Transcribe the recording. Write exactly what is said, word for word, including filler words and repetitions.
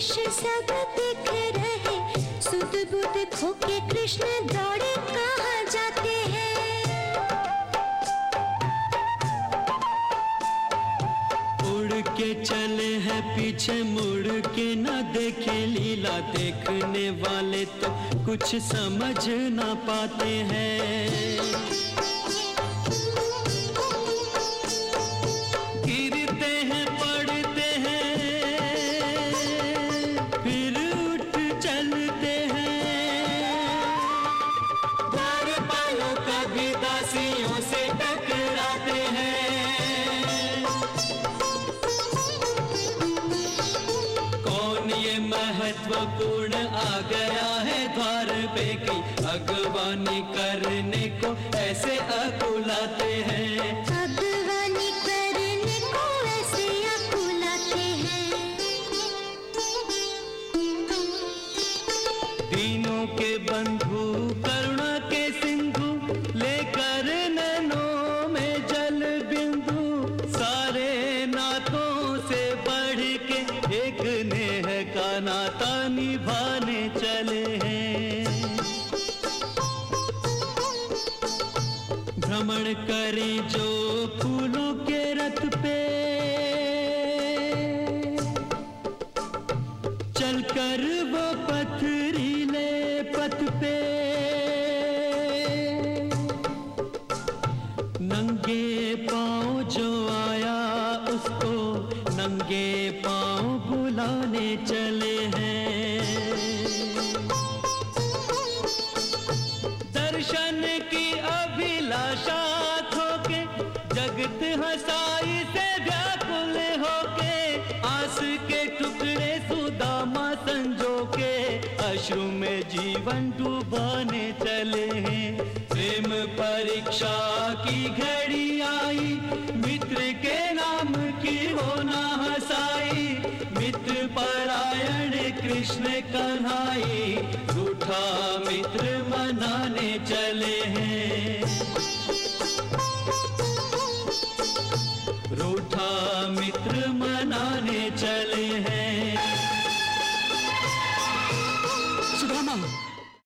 दृश्य सब दिख रहे, सुध बुध खोके कृष्ण दौड़े कहाँ जाते हैं। उड़ के चले हैं पीछे मुड़ के न देखे लीला, देखने वाले तो कुछ समझ ना पाते हैं। गिरते हैं पड़ते हैं फिर उठ चलते हैं, द्वारपालों कभी दासियों से टकराते हैं। ये महत्वपूर्ण आ गया है द्वार पे की, अगवानी करने को ऐसे अकुलाते हैं। अगवानी करने को ऐसे अकुलाते हैं। दीनों के बंधु करुणा के सिंधु, लेकर नैनों में जल बिंदु, सारे नातों से बढ़ के एक नेह का नाता निभाने चले हैं। भ्रमण करें जो फूलों के रथ पे, चलकर वो पथरीले पथ पे, नंगे पांव जो आया उसको नंगे पांव बुलाने चले हैं। दर्शन की अभिलाषा खोके जगत हंसाई से व्याकुल होके, आस के टुकड़े सुदामा संजो के अश्रु में जीवन डुबाने चले हैं। प्रेम परीक्षा की घड़ी आई, मित्र के नाम की हो ना हंसाई, मित्र परायण कृष्ण कन्हाई, रूठा मित्र मनाने चले हैं। रूठा